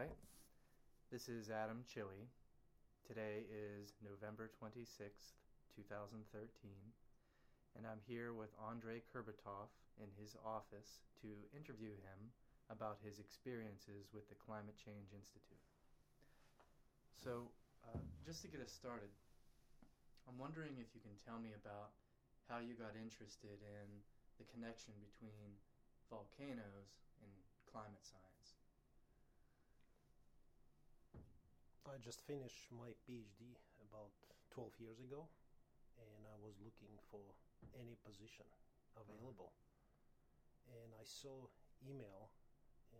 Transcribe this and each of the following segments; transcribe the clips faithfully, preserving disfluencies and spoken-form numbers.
right. This is Adam Chili. Today is November twenty-sixth, two thousand thirteen, and I'm here with Andrei Kurbatov in his office to interview him about his experiences with the Climate Change Institute. So, uh, just to get us started, I'm wondering if you can tell me about how you got interested in the connection between volcanoes and climate science. I just finished my PhD about twelve years ago, and I was looking for any position available. Mm-hmm. And I saw email in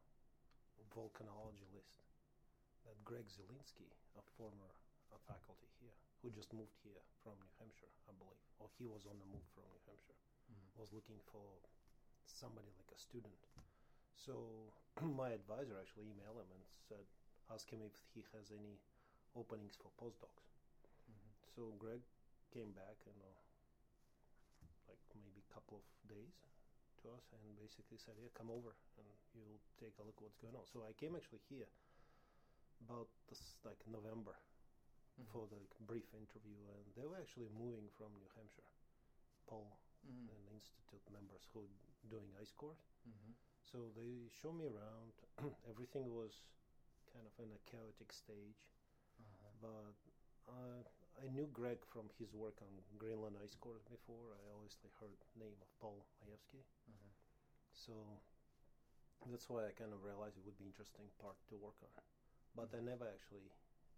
a volcanology list that Greg Zielinski, a former a faculty here, who just moved here from New Hampshire, I believe, or he was on the move from New Hampshire, mm-hmm. was looking for somebody like a student. So my advisor actually emailed him and said, ask him if he has any openings for postdocs. Mm-hmm. So Greg came back in uh, like maybe a couple of days to us and basically said, yeah, come over and you'll take a look at what's going on. So I came actually here about this like November mm-hmm. for the like, brief interview, and they were actually moving from New Hampshire, Paul mm-hmm. and the institute members who were doing ice cores. Mm-hmm. So they showed me around. Everything was kind of in a chaotic stage, uh-huh. but uh, I knew Greg from his work on Greenland ice cores before. I obviously heard the name of Paul Majewski, uh-huh. so that's why I kind of realized it would be interesting part to work on. But mm-hmm. I never actually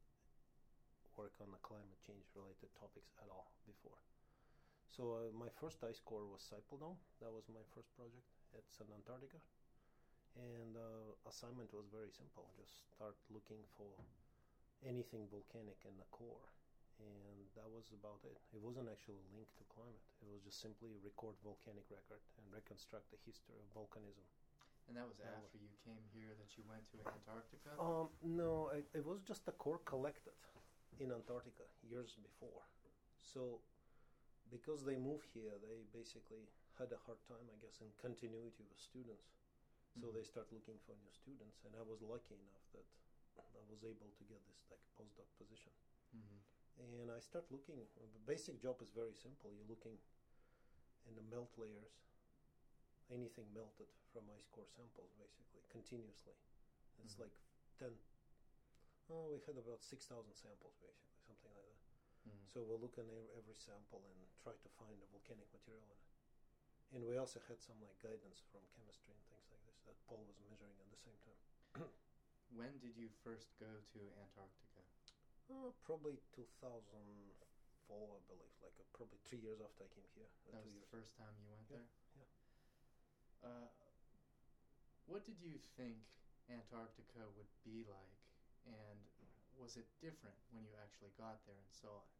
work on the climate change related topics at all before. So uh, my first ice core was Sipel Dome. That was my first project. It's in Antarctica. And uh, assignment was very simple. Just start looking for anything volcanic in the core. And that was about it. It wasn't actually linked to climate. It was just simply record volcanic record and reconstruct the history of volcanism. And that was that after was. You came here that you went to Antarctica? Um, no, it, it was just the core collected in Antarctica years before. So because they moved here, they basically had a hard time, I guess, in continuity with students. So mm-hmm. they start looking for new students, and I was lucky enough that I was able to get this like postdoc position. Mm-hmm. And I start looking. The basic job is very simple. You're looking in the melt layers, anything melted from ice core samples, basically continuously. It's mm-hmm. like ten. Oh, we had about six thousand samples, basically, something like that. Mm-hmm. So we'll look at every sample and try to find the volcanic material in it. And we also had some like guidance from chemistry and things like this that Paul was measuring at the same time. When did you first go to Antarctica? Uh, probably two thousand four, I believe. Like uh, probably three years after I came here. That was years. The first time you went yeah, there? Yeah. Uh, what did you think Antarctica would be like? And was it different when you actually got there and saw it?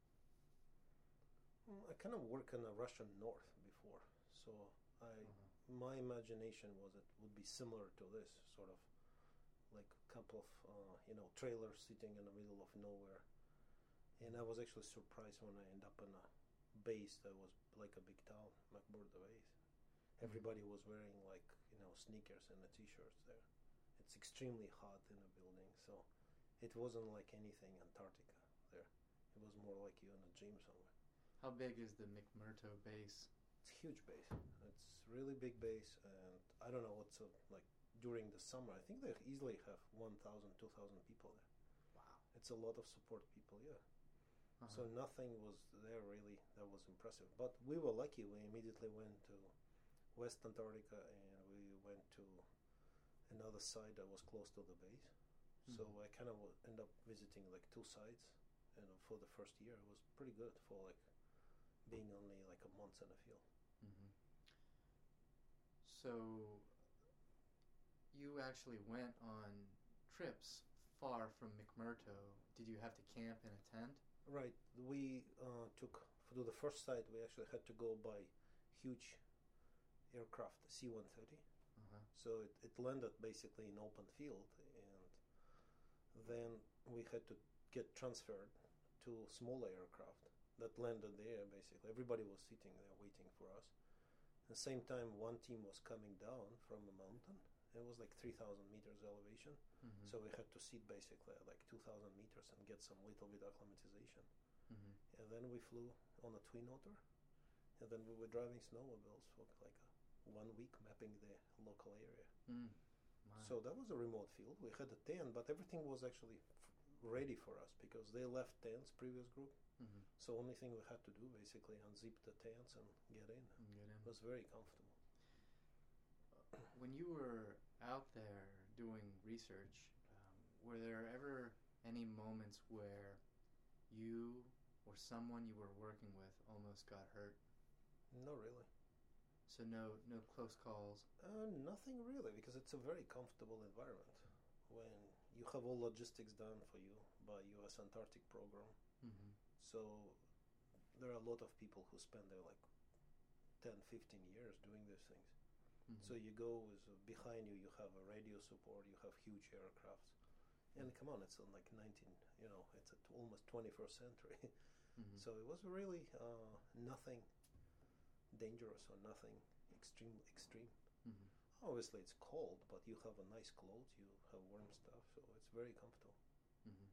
Well, I kind of worked in the Russian north before. So I, uh-huh. my imagination was it would be similar to this, sort of like a couple of, uh, you know, trailers sitting in the middle of nowhere. And I was actually surprised when I ended up in a base that was like a big town, McMurdo Base. Everybody mm-hmm. was wearing like, you know, sneakers and the t-shirts there. It's extremely hot in the building, so it wasn't like anything Antarctica there. It was more like you in a gym somewhere. How big is the McMurdo base? It's a huge base. It's really big base, and I don't know what's uh, like during the summer. I think they easily have one thousand, two thousand people there. Wow. It's a lot of support people, yeah. Uh-huh. So nothing was there really that was impressive. But we were lucky. We immediately went to West Antarctica, and we went to another site that was close to the base. Mm-hmm. So I kind of ended up visiting like two sites, and for the first year it was pretty good for like being only like a month in the field. Mm-hmm. So you actually went on trips far from McMurdo. Did you have to camp in a tent? Right. We uh, took, for the first site, we actually had to go by huge aircraft, C one thirty. Uh-huh. So it, it landed basically in open field, and then we had to get transferred to smaller aircraft that landed there, basically. Everybody was sitting there waiting for us. At the same time, one team was coming down from a mountain, It was like three thousand meters elevation. Mm-hmm. So we had to sit basically at like two thousand meters and get some little bit acclimatization. Mm-hmm. And then we flew on a twin otter. And then we were driving snowmobiles for like a one week, mapping the local area. Mm. Wow. So that was a remote field. We had a tent, but everything was actually f- ready for us because they left tents, previous group. Mm-hmm. So only thing we had to do basically unzip the tents and get in. And get in. It was very comfortable. When you were out there doing research, um, were there ever any moments where you or someone you were working with almost got hurt? No, really. So no, no close calls. Uh, nothing really, because it's a very comfortable environment. When you have all logistics done for you by U S Antarctic program, Mm-hmm. so there are a lot of people who spend there like ten, fifteen years doing these things. Mm-hmm. So you go with uh, behind you, you have a radio support, you have huge aircrafts, and come on, it's on like nineteen, you know, it's at almost twenty-first century. Mm-hmm. So it was really uh, nothing dangerous or nothing extreme extreme. Mm-hmm. Obviously it's cold, but you have a nice clothes, you have warm stuff, so it's very comfortable. Mm-hmm.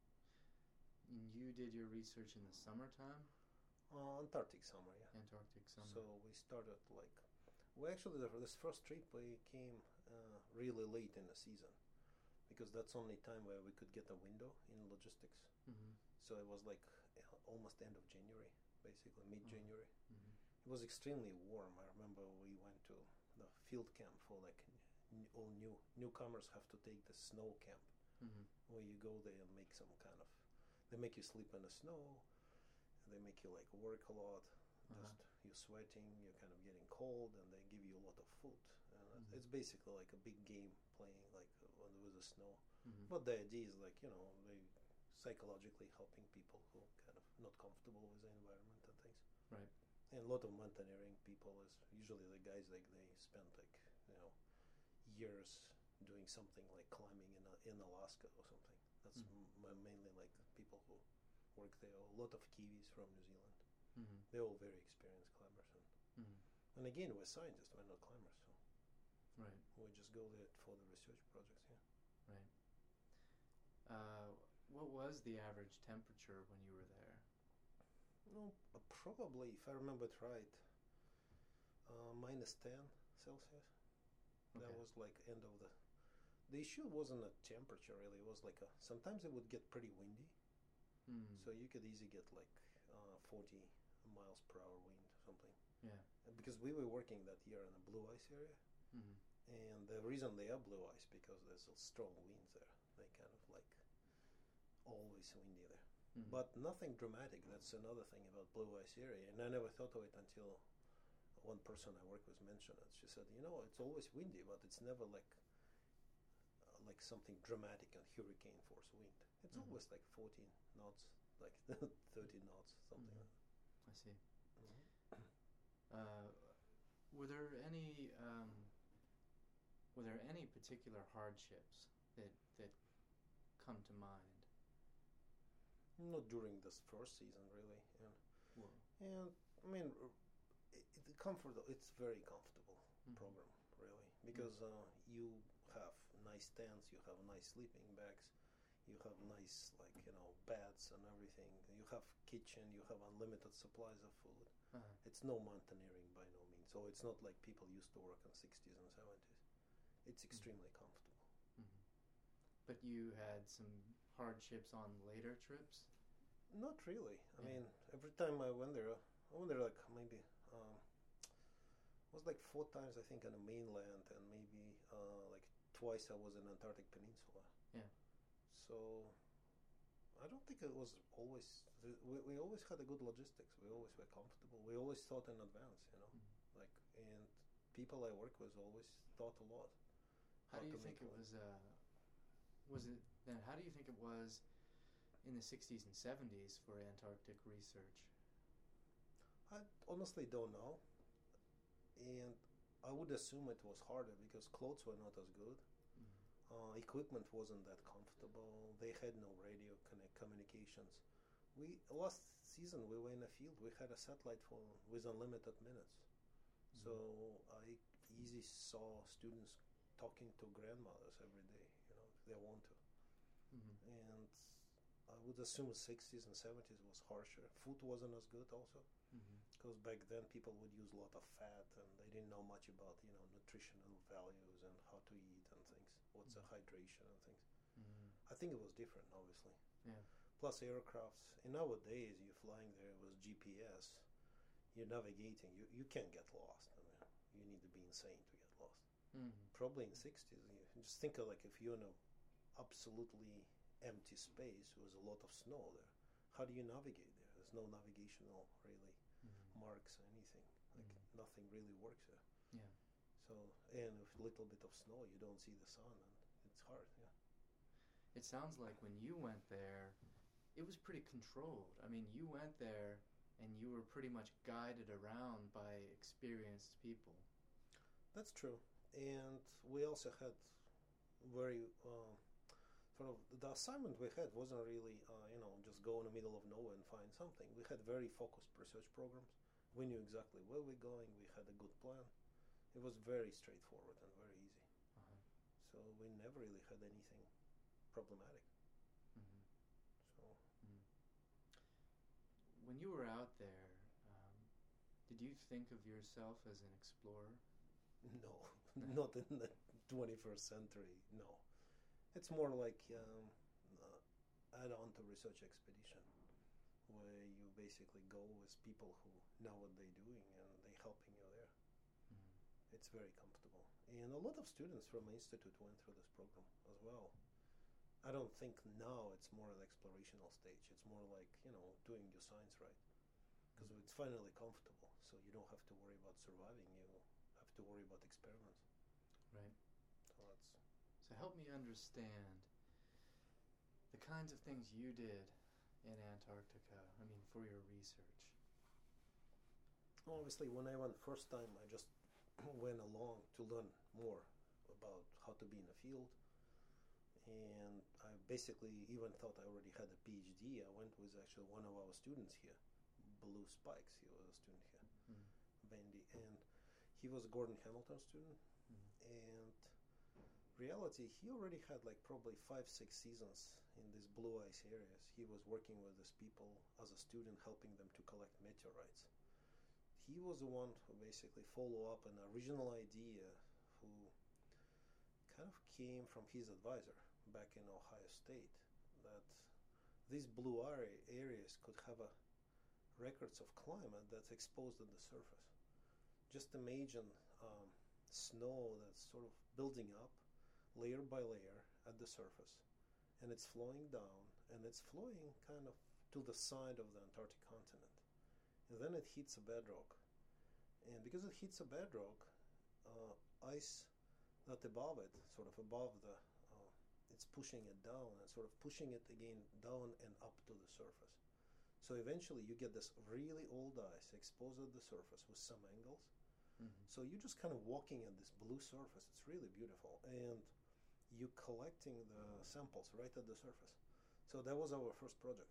And you did your research in the summertime? Uh, Antarctic summer, yeah. Antarctic summer. So we started like, we actually, the, this first trip we came uh, really late in the season because that's only time where we could get a window in logistics. Mm-hmm. So it was like uh, almost end of January, basically mid-January. Mm-hmm. It was extremely warm. I remember we went to the field camp for like n- all new newcomers have to take the snow camp, Mm-hmm. where you go there and make some kind of, they make you sleep in the snow, they make you like work a lot, Uh-huh. just you're sweating, you're kind of getting cold, and they give you a lot of food. And Mhm. it's basically like a big game playing like uh, with the snow. Mm-hmm. But the idea is like, you know, they psychologically helping people who kind of not comfortable with the environment and things. Right. And a lot of mountaineering people is usually the guys like they spend like, you know, years doing something like climbing in uh, in Alaska or something. That's Mhm. m- mainly like people who work there. A lot of Kiwis from New Zealand. Mm-hmm. They're all very experienced climbers. And, Mm-hmm. and again, we're scientists, we're not climbers, so Right. we just go there for the research projects. Yeah. Right. Uh, what was the average temperature when you were there? No, uh, probably if I remember it right, uh, minus ten Celsius. That Okay. was like end of the. The issue wasn't a temperature really. It was like a. Sometimes it would get pretty windy, Mm. so you could easily get like uh, forty miles per hour wind or something. Yeah. And because we were working that year in a blue ice area, Mm-hmm. and the reason they are blue ice because there's a strong winds there. They kind of like always windy there. Mm-hmm. But nothing dramatic. That's another thing about blue ice area, and I never thought of it until one person I work with mentioned it. She said, "You know, it's always windy, but it's never like uh, like something dramatic and hurricane force wind. It's Mhm. always like fourteen knots, like thirty knots, something." Mhm. like that. I see. Mhm. Uh, were there any um, were there any particular hardships that that come to mind? Not during this first season, really, and Well, and I mean, r- it, it comfort. It's very comfortable Mhm. program, really, because uh, you have nice tents, you have nice sleeping bags, you have nice like you know beds and everything. You have kitchen, you have unlimited supplies of food. uh-huh. It's no mountaineering by no means. So it's not like people used to work in sixties and seventies. It's extremely comfortable. Mhm. But you had some hardships on later trips. Not really. I Yeah. mean, every time I went there, I went there like maybe um, it was like four times I think on the mainland, and maybe uh, like twice I was in Antarctic Peninsula. Yeah. So I don't think it was always. We, we always had a good logistics. We always were comfortable. We always thought in advance, you know. Mhm. Like and people I work with always thought a lot. How do you to think make it was? Uh, was it then? How do you think it was in the sixties and seventies for Antarctic research? I honestly don't know, and I would assume it was harder because clothes were not as good. Mm-hmm. Uh, equipment wasn't that comfortable. They had no radio connect communications. We last season we were in a field. We had a satellite phone with unlimited minutes, Mm-hmm. so I easy saw students talking to grandmothers every day, you know, if they want to. Mm-hmm. And I would assume sixties and seventies was harsher. Food wasn't as good also, Mm-hmm. because back then people would use a lot of fat and they didn't know much about, you know, nutritional values and how to eat and things, what's Mhm. the hydration and things. Mm-hmm. I think it was different, obviously. Yeah. Plus aircrafts. And nowadays, you're flying there with G P S, you're navigating, you, you can't get lost. I mean, you need to be insane to get lost. Mm-hmm. Probably in sixties, you just think of like if you're in a absolutely empty space with a lot of snow there, how do you navigate there? There's no navigational really Mm-hmm. marks or anything. Like Mhm. nothing really works there. Yeah. So, and with a little bit of snow, you don't see the sun, and it's hard. Yeah. It sounds like when you went there, it was pretty controlled. I mean, you went there and you were pretty much guided around by experienced people. That's true. And we also had very uh, sort of the assignment we had wasn't really uh, you know just go in the middle of nowhere and find something. We had very focused research programs. We knew exactly where we're going. We had a good plan. It was very straightforward and very easy. Uh-huh. So we never really had anything problematic. Mm-hmm. So When you were out there, um, did you think of yourself as an explorer? no, not in the twenty-first century. No, it's more like um, uh, add-on to research expedition, where you basically go with people who know what they're doing and they're helping you there. Mm-hmm. It's very comfortable, and a lot of students from the institute went through this program as well. I don't think now it's more an explorational stage. It's more like, you know, doing your science right, because Mhm. it's finally comfortable, so you don't have to worry about surviving. You have to worry about experiments. Right. So that's So help me understand the kinds of things you did in Antarctica, I mean, for your research. obviously when I went first time, I just went along to learn more about how to be in the field, and I basically even thought I already had a PhD. I went with actually one of our students here, Blue Spikes. He was a student here, Mm-hmm. Bendy, and he was a Gordon Hamilton student. Mm-hmm. And reality, he already had like probably five, six seasons in these blue ice areas. He was working with these people as a student, helping them to collect meteorites. He was the one who basically followed up an original idea, who kind of came from his advisor back in Ohio State, that these blue areas could have a records of climate that's exposed at the surface. Just imagine um, snow that's sort of building up layer by layer at the surface, and it's flowing down, and it's flowing kind of to the side of the Antarctic continent, and then it hits a bedrock, and because it hits a bedrock, uh, ice that above it, sort of above the uh, it's pushing it down and sort of pushing it again down and up to the surface. So eventually you get this really old ice exposed at the surface with some angles. Mm-hmm. So you're just kind of walking at this blue surface. It's really beautiful. And you're collecting the samples right at the surface. So that was our first project.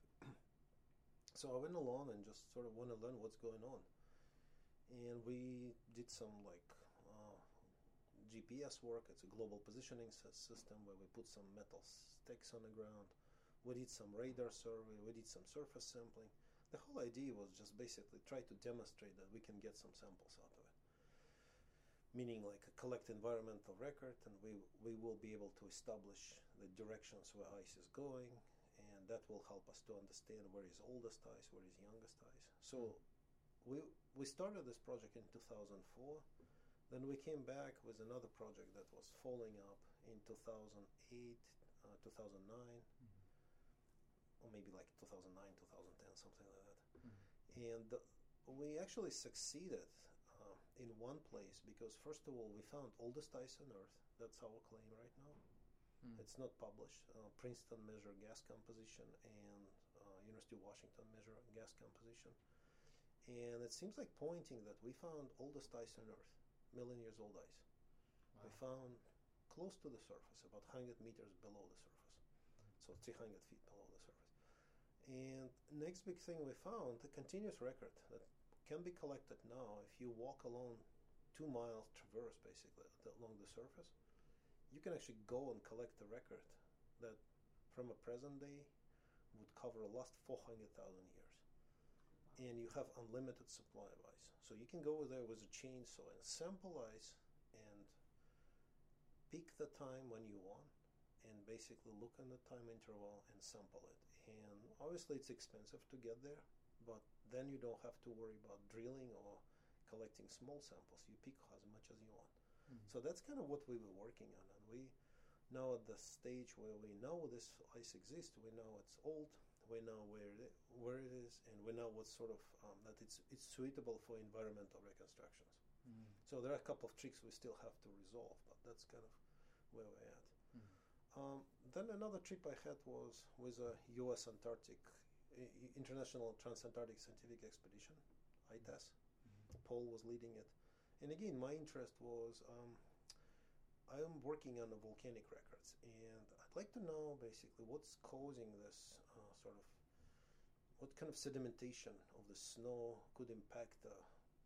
So I went along and just sort of want to learn what's going on. And we did some like uh, G P S work. It's a global positioning system where we put some metal sticks on the ground. We did some radar survey. We did some surface sampling. The whole idea was just basically try to demonstrate that we can get some samples out of it. Meaning like a collect environmental record, and we we will be able to establish the directions where ice is going, and that will help us to understand where is oldest ice, where is youngest ice. So we we started this project in two thousand four. Then we came back with another project that was following up in two thousand eight, uh, two thousand nine, Mm-hmm. or maybe like two thousand nine, two thousand ten, something like that. Mm-hmm. And uh, we actually succeeded uh, in one place, because first of all, we found oldest ice on Earth. That's our claim right now. Mm-hmm. It's not published. Uh, Princeton measured gas composition, and uh, University of Washington measured gas composition. And it seems like pointing that we found oldest ice on Earth, million years old ice. Wow. We found close to the surface, about one hundred meters below the surface. So three hundred feet below the surface. And next big thing we found, a continuous record that can be collected now if you walk along two miles traverse basically along the surface. you can actually go and collect a record that from a present day would cover the last four hundred thousand years. And you have unlimited supply of ice. So you can go there with a chainsaw and sample ice and pick the time when you want and basically look on the time interval and sample it. And obviously it's expensive to get there, but then you don't have to worry about drilling or collecting small samples. You pick as much as you want. Mm-hmm. So that's kind of what we were working on. And we now at the stage where we know this ice exists, we know it's old, we know where it, where it is, and we know what sort of, um, that it's it's suitable for environmental reconstructions. Mm-hmm. So there are a couple of tricks we still have to resolve, but that's kind of where we're at. Mm-hmm. Um, then another trip I had was with a U S Antarctic, I- International Transantarctic Scientific Expedition, I T A S. Mm-hmm. Paul was leading it. And again, my interest was, um, I am working on the volcanic records, and I'd like to know basically what's causing this uh, sort of, what kind of sedimentation of the snow could impact the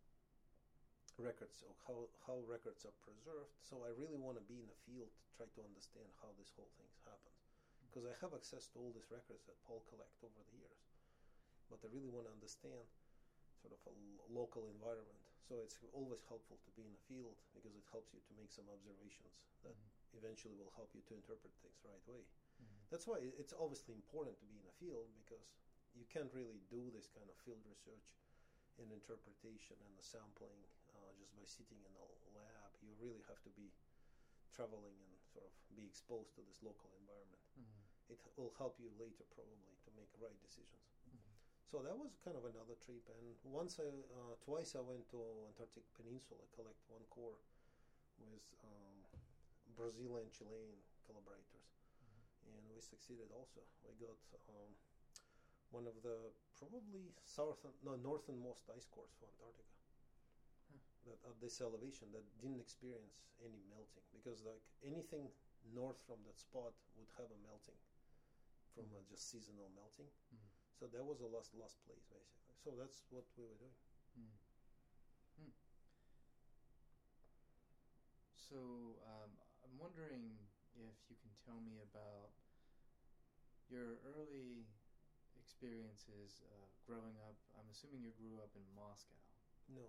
records, or how, how records are preserved. So I really want to be in the field to try to understand how this whole thing happens. Because I have access to all these records that Paul collect over the years. But I really want to understand sort of a l- local environment. So it's always helpful to be in the field because it helps you to make some observations that mm-hmm. eventually will help you to interpret things right away. Mm-hmm. That's why it's obviously important to be in the field, because you can't really do this kind of field research and interpretation and the sampling uh, just by sitting in a lab. You really have to be traveling and sort of be exposed to this local environment. Mm-hmm. It will help you later probably to make right decisions. Mm-hmm. So that was kind of another trip. And once I, uh, twice I went to Antarctic Peninsula, collect one core with um, Brazilian and Chilean collaborators. Mm-hmm. And we succeeded also. We got um, one of the probably south, no, northernmost ice cores for Antarctica. Huh. That at this elevation that didn't experience any melting, because like anything north from that spot would have a melting from mm-hmm. a just seasonal melting. Mm-hmm. So that was a lost lost place basically. So that's what we were doing. Mm. Hmm. So um, I'm wondering if you can tell me about your early experiences uh, growing up. I'm assuming you grew up in Moscow. No,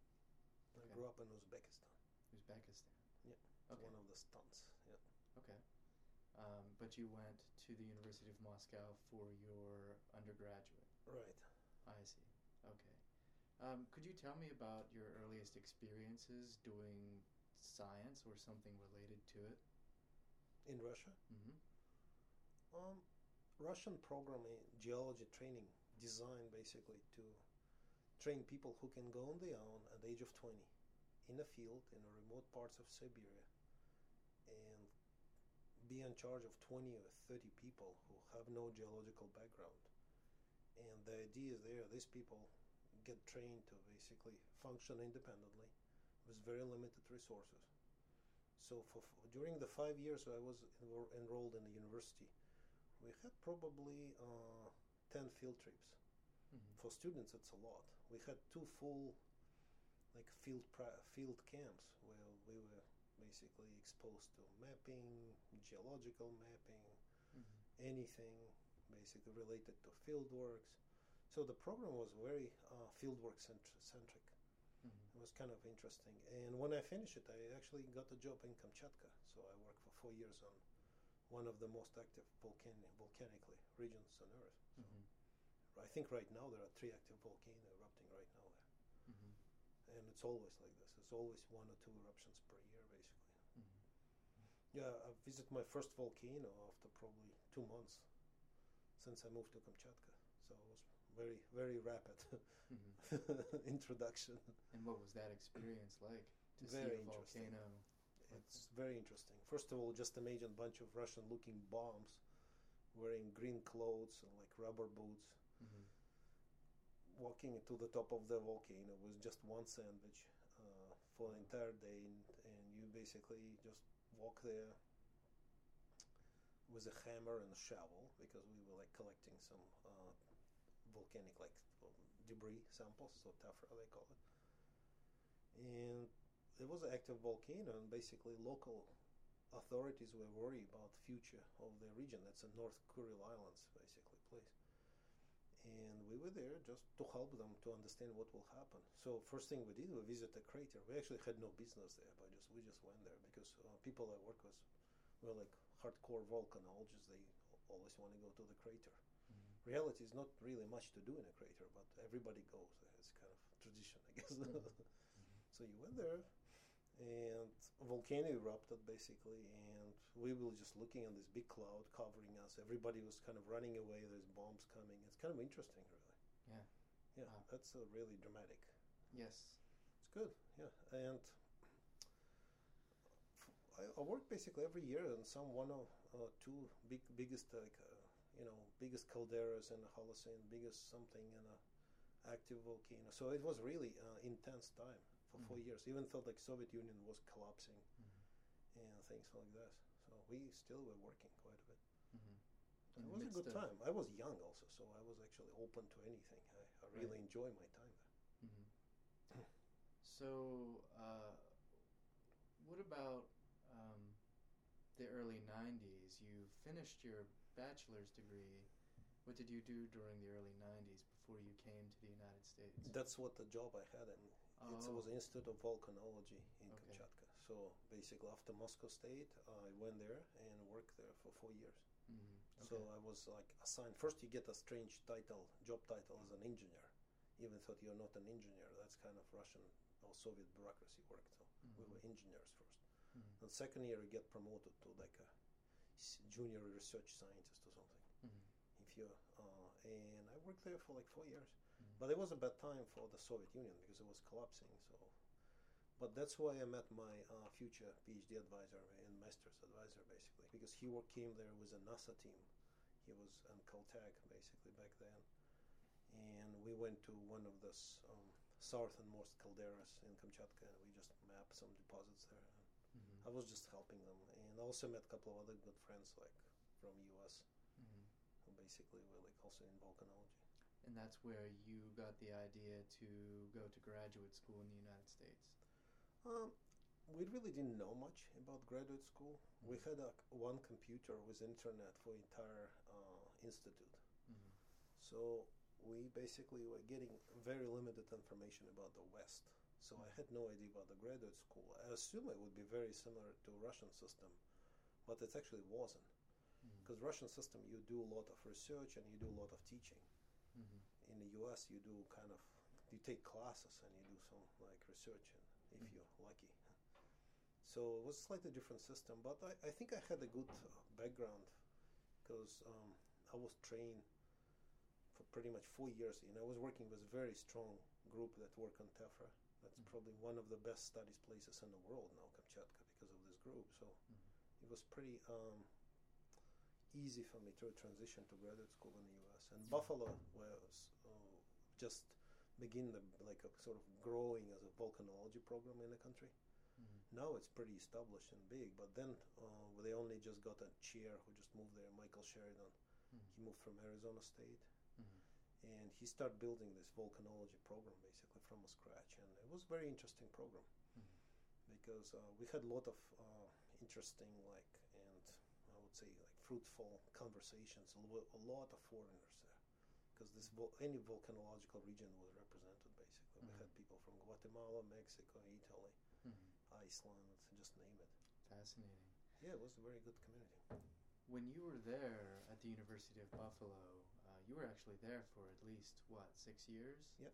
I okay. grew up in Uzbekistan. Uzbekistan. Yeah, it's okay. One of the stunts. Yeah. Okay. Um, but you went to the University of Moscow for your undergraduate. Right. I see. Okay. Um, could you tell me about your earliest experiences doing science or something related to it? In Russia? Mm-hmm. Um, Russian program in geology training designed basically to train people who can go on their own at the age of twenty in a field in the remote parts of Siberia and be in charge of twenty or thirty people who have no geological background. And the idea is there, these people get trained to basically function independently with very limited resources. So for, for during the five years I was enro- enrolled in the university, we had probably uh, ten field trips. Mm-hmm. For students it's a lot. We had two full like field pra- field camps where we were basically exposed to mapping, geological mapping, mm-hmm. anything basically related to fieldworks. So the program was very uh, fieldwork centric. Mm-hmm. It was kind of interesting. And when I finished it, I actually got a job in Kamchatka. So I worked for four years on one of the most active volcanic, volcanically regions on Earth. So mm-hmm. I think right now there are three active volcanoes erupting right now there. Mm-hmm. And it's always like this. It's always one or two eruptions per year, basically. Mm-hmm. Yeah, I visited my first volcano after probably two months since I moved to Kamchatka. So it was very, very rapid mm-hmm. introduction. And what was that experience like to very see a volcano? It's very interesting. First of all, just imagine a bunch of Russian-looking bombs wearing green clothes and like rubber boots. Mm-hmm. Walking to the top of the volcano with just one sandwich uh, for the entire day, and, and you basically just walk there with a hammer and a shovel because we were like collecting some uh, volcanic like debris samples, so tephra they call it. And it was an active volcano, and basically local authorities were worried about future of the region. That's a North Kuril Islands, basically, place. And we were there just to help them to understand what will happen. So first thing we did, we visited the crater. We actually had no business there, but just we just went there because uh, people I work with were like hardcore volcanologists. They always want to go to the crater. Mm-hmm. Reality is not really much to do in a crater, but everybody goes there. It's kind of tradition, I guess. Mm-hmm. So you went there, and a volcano erupted basically, and we were just looking at this big cloud covering us. Everybody was kind of running away. There's bombs coming. It's kind of interesting, really. Yeah. Yeah, Wow. that's uh, really dramatic. Yes. It's good. Yeah, and I, I work basically every year on some one or uh, two big biggest like uh, you know biggest calderas in the Holocene, biggest something in a active volcano. So it was really uh, intense time for Mm-hmm. four years. Even though like Soviet Union was collapsing Mm-hmm. and things like that. So we still were working quite a bit. Mm-hmm. It was a good time. I was young also, so I was actually open to anything. I, I really Right. enjoy my time there. Mm-hmm. So, uh, what about um, the early nineties? You finished your bachelor's degree. What did you do during the early nineties before you came to the United States? That's what the job I had in. Oh. It was Institute of Volcanology in Okay. Kamchatka. So basically, after Moscow State, I went there and worked there for four years. Mm-hmm. So I was like assigned. First, you get a strange title, job title as an engineer, even though you're not an engineer. That's kind of Russian or Soviet bureaucracy work. So Mm-hmm. we were engineers first. Mm-hmm. And second year, you get promoted to like a s- junior research scientist or something. Mm-hmm. If you uh, and I worked there for like four years. Mm-hmm. But it was a bad time for the Soviet Union because it was collapsing. So, but that's why I met my uh, future PhD advisor and master's advisor basically, because he work, came there with a NASA team. He was on Caltech basically back then, and we went to one of those um, southernmost calderas in Kamchatka, and we just mapped some deposits there. Mm-hmm. I was just helping them, and I also met a couple of other good friends like from U S Mm-hmm. who basically were like also in volcanology. And that's where you got the idea to go to graduate school in the United States. Um, we really didn't know much about graduate school. Mm-hmm. We had a, one computer with internet for entire uh, institute. Mm-hmm. So we basically were getting very limited information about the West. So I had no idea about the graduate school. I assume it would be very similar to Russian system, but it actually wasn't. Because Mm-hmm. Russian system, you do a lot of research and you do a lot of teaching. Mm-hmm. In the U S, you do kind of, you take classes and you do some like research, and if Mhm. you're lucky. So it was a slightly different system, but I, I think I had a good uh, background because um, I was trained for pretty much four years. You know, I was working with a very strong group that work on Tefra. That's Mhm. probably one of the best studies places in the world now, Kamchatka, because of this group. So Mm-hmm. it was pretty um, easy for me to transition to graduate school in the U S. And Buffalo was uh, just begin the like a sort of growing as a volcanology program in the country. Mm-hmm. Now it's pretty established and big, but then uh, they only just got a chair who just moved there, Michael Sheridan. Mm-hmm. He moved from Arizona State, Mm-hmm. and he started building this volcanology program basically from scratch, and it was a very interesting program Mm-hmm. because uh, we had a lot of uh, interesting like and I would say like fruitful conversations, a lo- a lot of foreigners there, because this vol- any volcanological region was represented basically. Mhm. We had people from Guatemala, Mexico, Italy, Mm-hmm. Iceland, just name it. Fascinating. Yeah, it was a very good community. When you were there at the University of Buffalo, uh, you were actually there for at least, what, six years? Yep.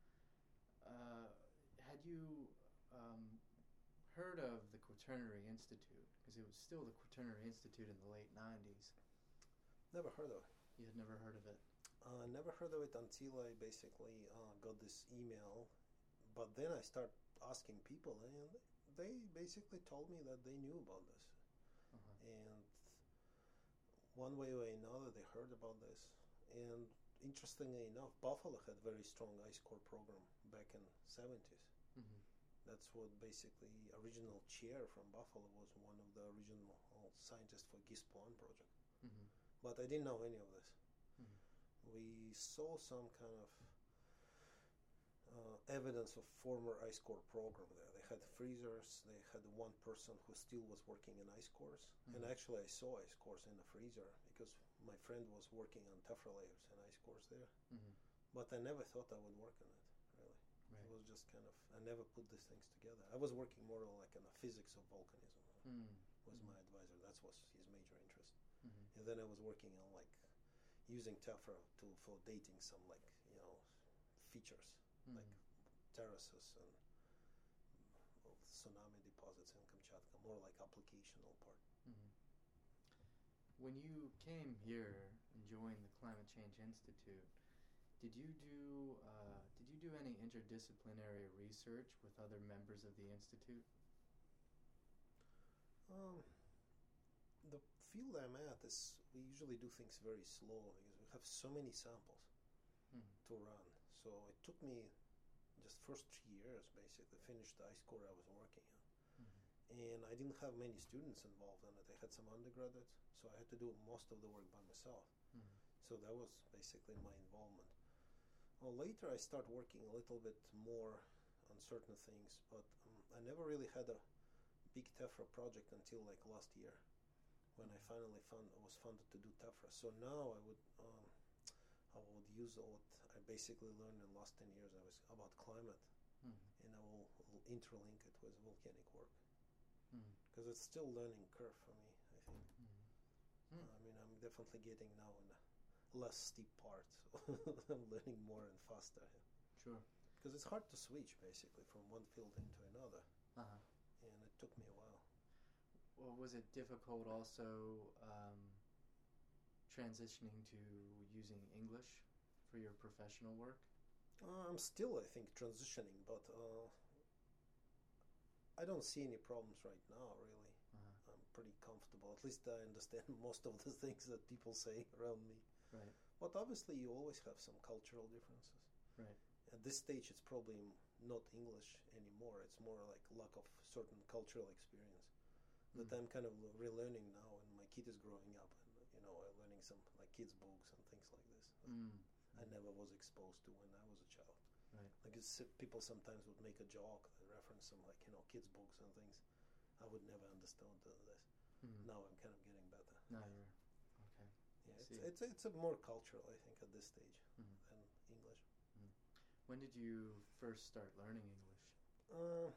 Uh, had you um, heard of the Quaternary Institute? Because it was still the Quaternary Institute in the late nineties. Never heard of it. You had never heard of it? Uh, never heard of it until I basically uh, got this email. But then I start asking people, and they basically told me that they knew about this. Uh-huh. And one way or another, they heard about this. And interestingly enough, Buffalo had very strong Ice Core program back in seventies. Mm-hmm. That's what basically original chair from Buffalo was one of the original uh, scientists for GISPLAN project. Mm-hmm. But I didn't know any of this. Mm-hmm. We saw some kind of uh, evidence of former ice core program there. They had freezers. They had one person who still was working in ice cores. Mm-hmm. And actually, I saw ice cores in the freezer because my friend was working on tephra layers and ice cores there. Mm-hmm. But I never thought I would work on it, really. Right. It was just kind of, I never put these things together. I was working more like on the physics of volcanism. Mm-hmm. Was my advisor. That was his major interest. Mm-hmm. And then I was working on like using tephra to for dating some like you know features Mm-hmm. like terraces and well, tsunami deposits in Kamchatka, more like applicational part. Mm-hmm. When you came here and joined the Climate Change Institute, did you do uh, did you do any interdisciplinary research with other members of the institute? Um, the field I'm at is we usually do things very slow because we have so many samples Mm-hmm. to run. So it took me just first three years basically finish the ice core I was working on. Mm-hmm. And I didn't have many students involved in it. I had some undergraduates, so I had to do most of the work by myself. Mm-hmm. So that was basically my involvement. Well, later I started working a little bit more on certain things, but um, I never really had a big tephra project until like last year, when I finally found was funded to do tephra. So now I would um, I would use what I basically learned in the last ten years. I was about climate, Mm-hmm. and I will, will interlink it with volcanic work Mm-hmm. because it's still learning curve for me. I think. Mm-hmm. I mean, I'm definitely getting now in a less steep part. I'm learning more and faster. Sure. Because it's hard to switch basically from one field into another, Uh-huh. and it took me a while. Well, was it difficult also um, transitioning to using English for your professional work? Uh, I'm still, I think, transitioning, but uh, I don't see any problems right now, really. Uh-huh. I'm pretty comfortable. At least I understand most of the things that people say around me. Right. But obviously, you always have some cultural differences. Right. At this stage, it's probably not English anymore. It's more like lack of certain cultural experience that Mm. I'm kind of relearning now, and my kid is growing up, and you know, I'm learning some like kids' books and things like this that Mm. I never was exposed to when I was a child. Right. Like it's, people sometimes would make a joke, they reference some like you know kids' books and things. I would never understand this. Mm. Now I'm kind of getting better. No, you're okay. Yeah, I it's, see. it's it's a more cultural, I think, at this stage Mhm. than English. When did you first start learning English? Uh,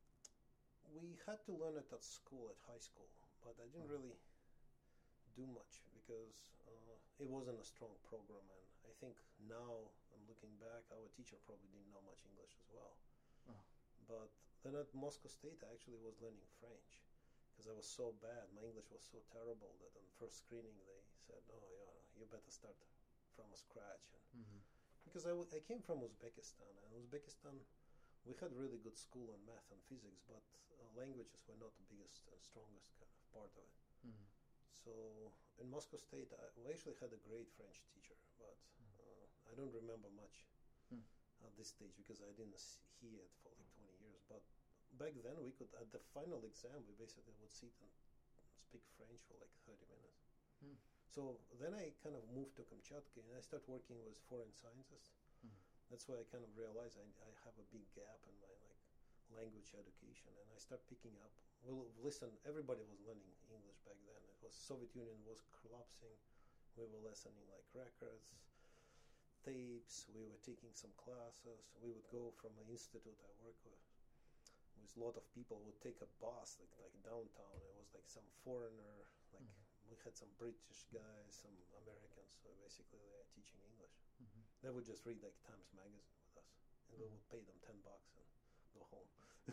we had to learn it at school, at high school, but I didn't Oh. really do much because uh, it wasn't a strong program, and I think now I'm looking back, our teacher probably didn't know much English as well. Oh. But then at Moscow State, I actually was learning French because I was so bad. My English was so terrible that on first screening they said, "Oh, yeah, you better start from scratch." And Mm-hmm. because I, w- I came from Uzbekistan, and Uzbekistan, we had really good school in math and physics, but uh, languages were not the biggest and strongest kind of part of it. Mm-hmm. So in Moscow State, I, we actually had a great French teacher, but uh, I don't remember much Mm. at this stage because I didn't s- hear it for like twenty years. But back then, we could, at the final exam, we basically would sit and speak French for like thirty minutes. Mm. So then I kind of moved to Kamchatka and I started working with foreign scientists. Mm. That's why I kind of realized I, I have a big gap in my like language education, and I start picking up. Well, listen, everybody was learning English back then. It was Soviet Union was collapsing. We were listening like records, tapes. We were taking some classes. We would go from an institute I work with. With a lot of people would take a bus like like downtown. It was like some foreigner. Like Mhm. we had some British guys, some Americans. So basically, they are teaching English. Mm-hmm. They would just read like Times Magazine with us, and we Mhm. would pay them ten bucks and go home.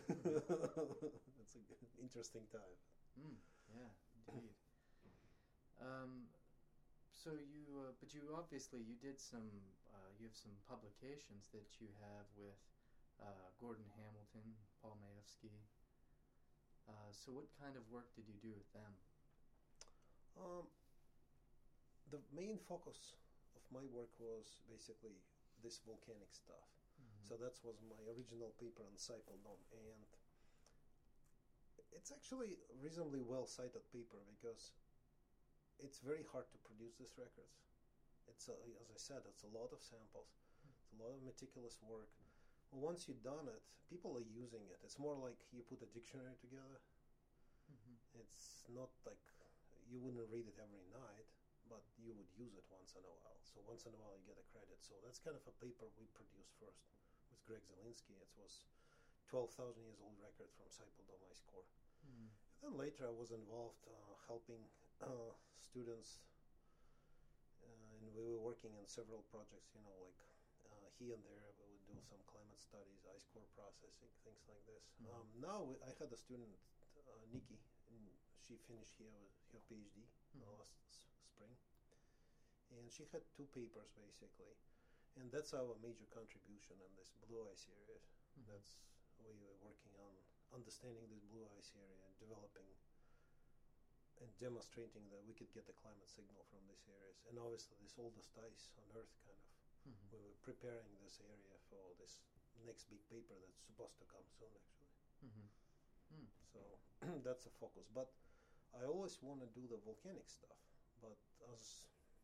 It's an interesting time. Mm. Yeah, indeed. Um, so you, uh, but you obviously you did some. Uh, you have some publications that you have with uh, Gordon Hamilton, Paul Mayevsky. Uh, so what kind of work did you do with them? Um, the main focus of my work was basically this volcanic stuff. Mm-hmm. So that was my original paper on Sipel Dome, and it's actually a reasonably well cited paper because it's very hard to produce these records. It's a, as I said, it's a lot of samples, it's a lot of meticulous work. Well, once you've done it, people are using it. It's more like you put a dictionary together. Mm-hmm. It's not like you wouldn't read it every night, but you would use it once in a while. So once in a while you get a credit. So that's kind of a paper we produced first with Greg Zelinsky. It was twelve thousand years old record from Saipal Dome Ice Core. Mm-hmm. And then later I was involved uh, helping uh, students, uh, and we were working on several projects, you know, like uh, here and there we would do some climate studies, ice core processing, things like this. Mm-hmm. Um, now we, I had a student, uh, Nikki, and she finished here with her PhD Mm-hmm. uh, last s- spring, and she had two papers basically, and that's our major contribution in this blue ice area. Mm-hmm. That's we were working on understanding this blue ice area, developing and demonstrating that we could get the climate signal from these areas. And obviously this oldest ice on Earth kind of, Mm-hmm. we were preparing this area for this next big paper that's supposed to come soon actually. Mm-hmm. Mm. So that's a focus. But I always want to do the volcanic stuff. But as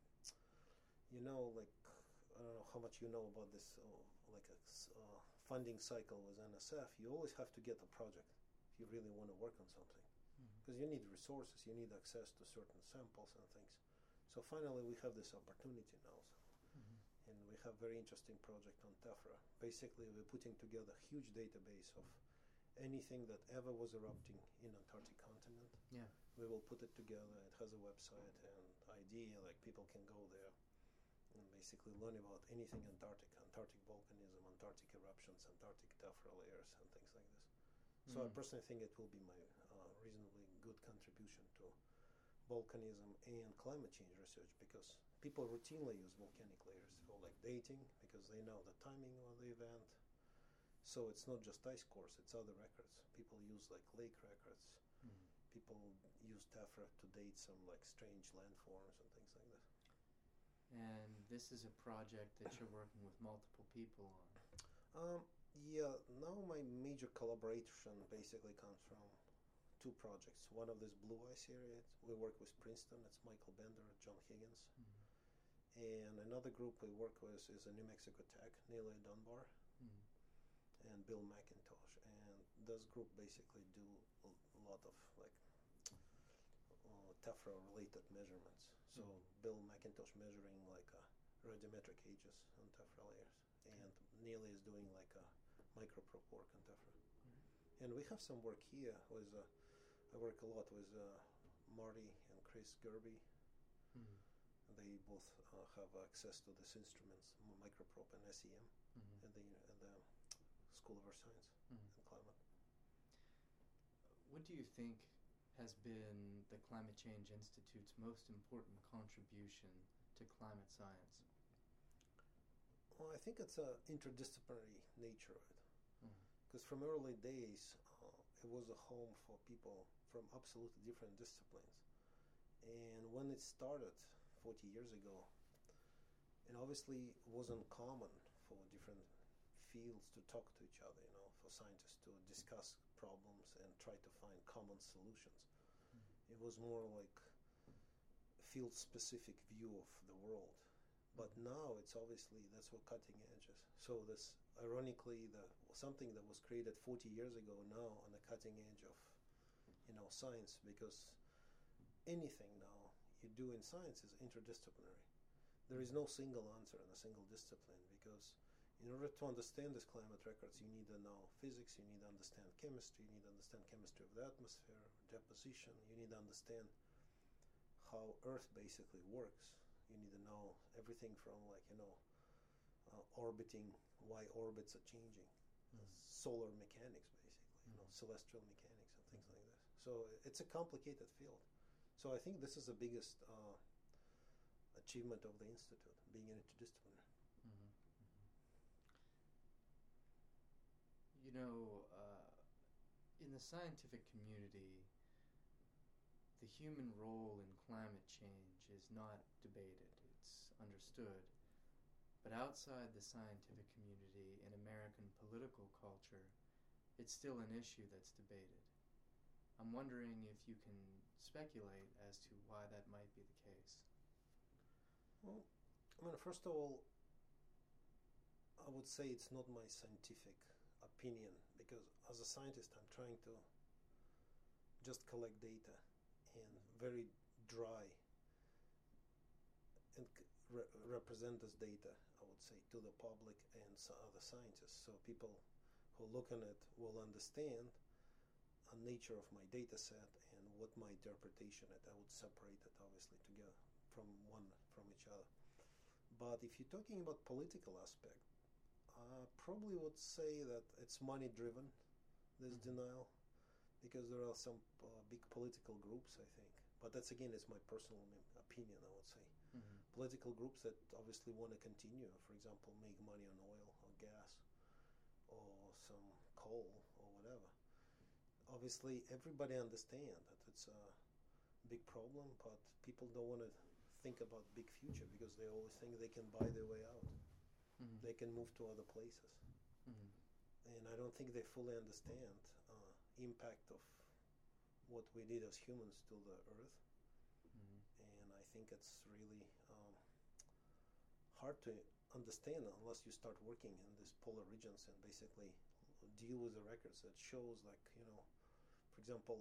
you know, like, I don't know how much you know about this, uh, like a uh, funding cycle with N S F, you always have to get a project if you really want to work on something. Because you need resources, you need access to certain samples and things. So finally we have this opportunity now. Mm-hmm. And we have very interesting project on tephra. Basically we're putting together a huge database of anything that ever was erupting in Antarctic continent. Yeah. We will put it together. It has a website and I D, like people can go there and basically learn about anything Antarctic, Antarctic volcanism, Antarctic eruptions, Antarctic tephra layers and things like this. So Mm. I personally think it will be my uh, reasonably good contribution to volcanism and climate change research, because people routinely use volcanic layers for like dating because they know the timing of the event. So it's not just ice cores, it's other records. People use like lake records. Mm. People use tephra to date some like strange landforms and things like that. And this is a project that you're working with multiple people on. Um, yeah, now my major collaboration basically comes from two projects. One of this blue ice area, we work with Princeton, it's Michael Bender, John Higgins. Mm. And another group we work with is a New Mexico Tech, Nelia Dunbar, Mm. and Bill McIntosh. And this group basically do a a lot of like uh, tephra related measurements. So Mm. Bill McIntosh measuring like uh, radiometric ages on tephra layers, and Nelia is doing like a microprobe work on tephra. Mm. And we have some work here with uh, I work a lot with uh, Marty and Chris Gerby. Mm. They both uh, have access to these instruments, m- microprobe and S E M, Mm. at the at the School of Earth Science Mm. and Climate. What do you think has been the Climate Change Institute's most important contribution to climate science? Well, I think it's a interdisciplinary nature of it, Mm. because from early days uh, it was a home for people from absolutely different disciplines. And when it started forty years ago, and obviously it wasn't common for different fields to talk to each other, you know, for scientists to discuss problems and try to find common solutions. Mm. It was more like field-specific view of the world. But now it's obviously, that's what cutting edge is. So this, ironically, the something that was created forty years ago now on the cutting edge of, you know, science, because anything now you do in science is interdisciplinary. There is no single answer in a single discipline, because in order to understand these climate records, you need to know physics, you need to understand chemistry, you need to understand chemistry of the atmosphere, deposition, you need to understand how Earth basically works. You need to know everything from, like, you know, uh, orbiting, why orbits are changing, Mm. solar mechanics basically, you know, Mm. celestial mechanics and things like this. So it's a complicated field. So I think this is the biggest uh, achievement of the Institute, being interdisciplinary. Mhm. You know, uh, in the scientific community, the human role in climate change is not debated. It's understood. But outside the scientific community, in American political culture, it's still an issue that's debated. I'm wondering if you can speculate as to why that might be the case. Well, I mean, first of all, I would say it's not my scientific opinion because as a scientist, I'm trying to just collect data and very dry and re- represent this data, I would say, to the public and so other scientists. So people who look on it will understand the nature of my data set and what my interpretation is. I would separate it obviously together from one from each other. But if you're talking about political aspect, I probably would say that it's money driven, this mm-hmm. denial, because there are some uh, big political groups, I think. But that's again, it's my personal opinion, I would say. Mm-hmm. Political groups that obviously want to continue, for example, make money on oil or gas or some coal or whatever. Obviously, everybody understands that it's a big problem, but people don't want to think about big future because they always think they can buy their way out. Mm-hmm. They can move to other places. Mm-hmm. And I don't think they fully understand uh, impact of what we did as humans to the earth. Mm-hmm. And I think it's really um, hard to understand unless you start working in these polar regions and basically deal with the records that shows, like, you know, for example,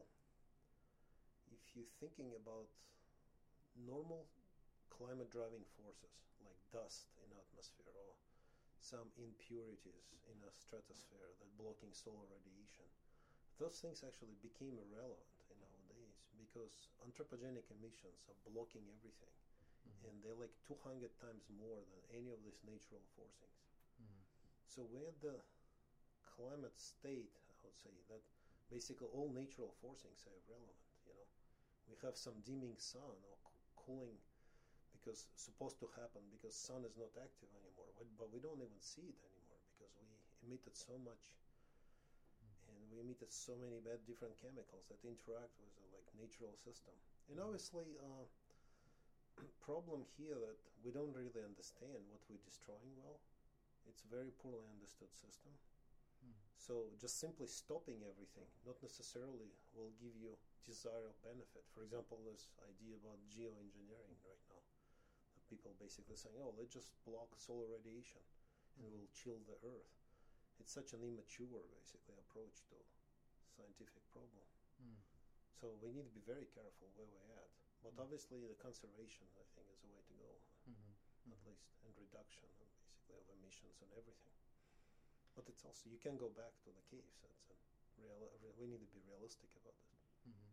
if you're thinking about normal climate driving forces like dust in atmosphere or some impurities in a stratosphere that blocking solar radiation, those things actually became irrelevant in nowadays because anthropogenic emissions are blocking everything. Mm-hmm. And they're like two hundred times more than any of these natural forcings. Mm-hmm. So we're at the climate state, I would say, that basically all natural forcings are irrelevant, you know. We have some dimming sun or c- cooling because it's supposed to happen because sun is not active anymore, but we don't even see it anymore because we emitted so much and we emitted so many bad different chemicals that interact with the like natural system. And obviously uh, problem here that we don't really understand what we're destroying well. It's a very poorly understood system. Mm. So just simply stopping everything not necessarily will give you desired benefit. For example, this idea about geoengineering right now. People basically saying, oh, let's just block solar radiation and mm-hmm. we'll chill the earth. It's such an immature, basically, approach to scientific problem. Mm. So we need to be very careful where we're at. But mm. obviously the conservation, I think, is the way to go, mm-hmm. at least, and reduction, basically, of emissions and everything. But it's also, you can go back to the caves. That's a real, we need to be realistic about it. Mm-hmm.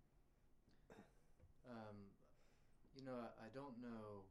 um, you know, I, I don't know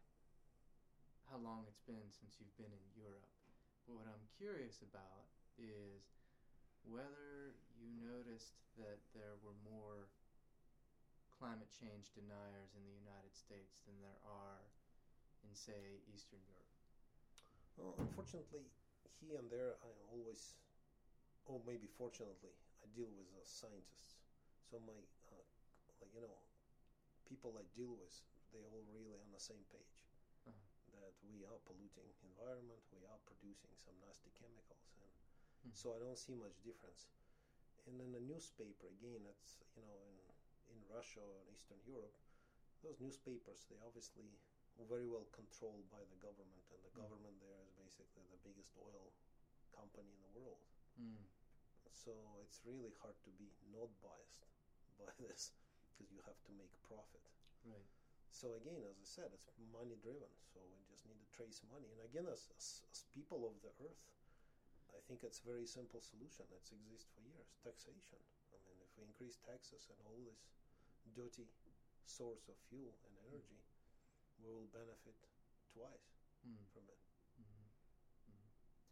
how long it's been since you've been in Europe, but what I'm curious about is whether you noticed that there were more climate change deniers in the United States than there are in, say, Eastern Europe. Well, unfortunately, here and there, I always, or maybe fortunately, I deal with uh, scientists. So my, uh, like, you know, people I deal with, they all really on the same page. Uh-huh. That we are polluting environment, we are producing some nasty chemicals, and mm-hmm. so I don't see much difference. And in the newspaper, again, it's, you know, in in Russia or in Eastern Europe, those newspapers, they obviously very well controlled by the government, and the mm-hmm. government there is basically the biggest oil company in the world. Mm. So it's really hard to be not biased by this because you have to make profit. Right. So again, as I said, it's money driven. So we just need to trace money. And again, as, as, as people of the earth, I think it's a very simple solution. It's exists for years. Taxation. I mean, if we increase taxes and all this dirty source of fuel and energy, mm. we will benefit twice mm. from it. Mm-hmm. Mm-hmm.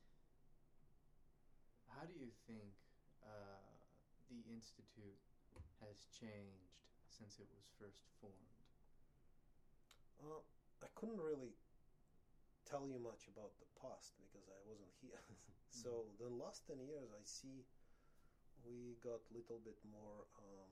How do you think uh, the Institute has changed since it was first formed? Uh, I couldn't really tell you much about the past because I wasn't here. So mm-hmm. the last ten years, I see we got a little bit more um,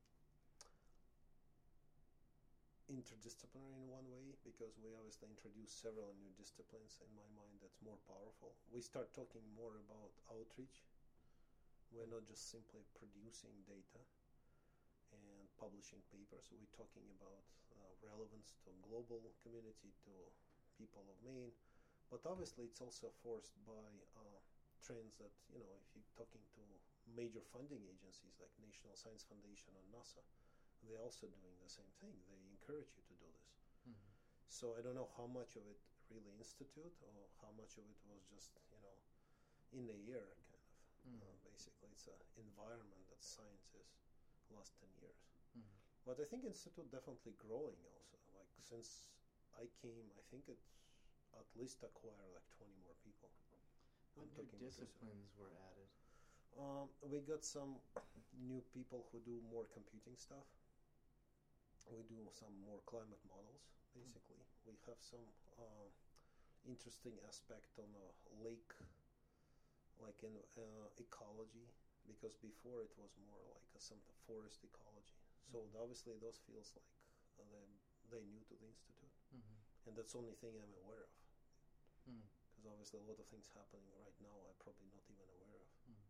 interdisciplinary in one way because we obviously introduced several new disciplines in my mind that's more powerful. We start talking more about outreach. We're not just simply producing data and publishing papers. We're talking about uh, relevance to global community, to people of Maine. But obviously, it's also forced by uh, trends that, you know, if you're talking to major funding agencies like National Science Foundation or NASA, they're also doing the same thing. They encourage you to do this. Mm-hmm. So I don't know how much of it really institute or how much of it was just, you know, in the air kind of. Mm-hmm. Uh, basically, it's an environment that science is last ten years. Mm-hmm. But I think institute definitely growing also. Like since I came, I think it's at least acquire like twenty more people. What I'm new talking because, disciplines were added? Um, we got some new people who do more computing stuff. We do some more climate models, basically. Mm. We have some uh, interesting aspect on a lake, like in uh, ecology, because before it was more like a, some forest ecology. So mm-hmm. obviously those feels like uh, they they new to the institute, mm-hmm. and that's the only thing I'm aware of. Because mm. obviously a lot of things happening right now I'm probably not even aware of. Mm.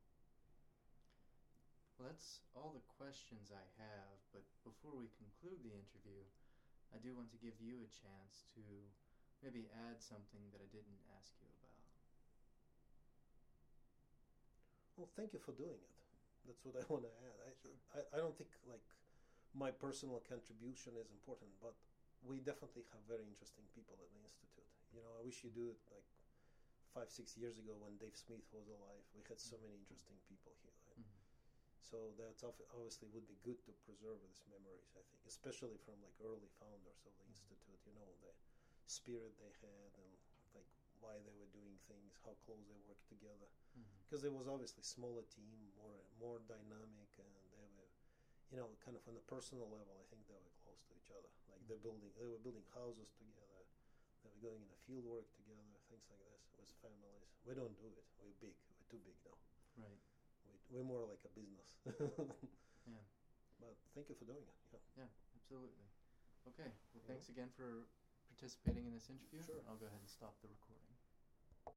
Well, that's all the questions I have, but before we conclude the interview, I do want to give you a chance to maybe add something that I didn't ask you about. Well, thank you for doing it. That's what I want to add. I, sure. I, I don't think like my personal contribution is important, but we definitely have very interesting people at the Institute. You know, I wish you do it like five, six years ago when Dave Smith was alive. We had so many interesting people here. Right? Mm-hmm. So that obviously would be good to preserve these memories, I think, especially from like early founders of the mm-hmm. Institute, you know, the spirit they had and like why they were doing things, how close they worked together. Because mm-hmm. there was obviously smaller team, more more dynamic, and they were, you know, kind of on a personal level, I think they were close to each other. Like mm-hmm. they're building, they were building houses together, they were going in the field work together, things like this with families. We don't do it. We're big. We're too big now. Right. We're more like a business. Yeah. But thank you for doing it. Yeah. Yeah, absolutely. Okay. Well, thanks yeah. again for participating in this interview. Sure. I'll go ahead and stop the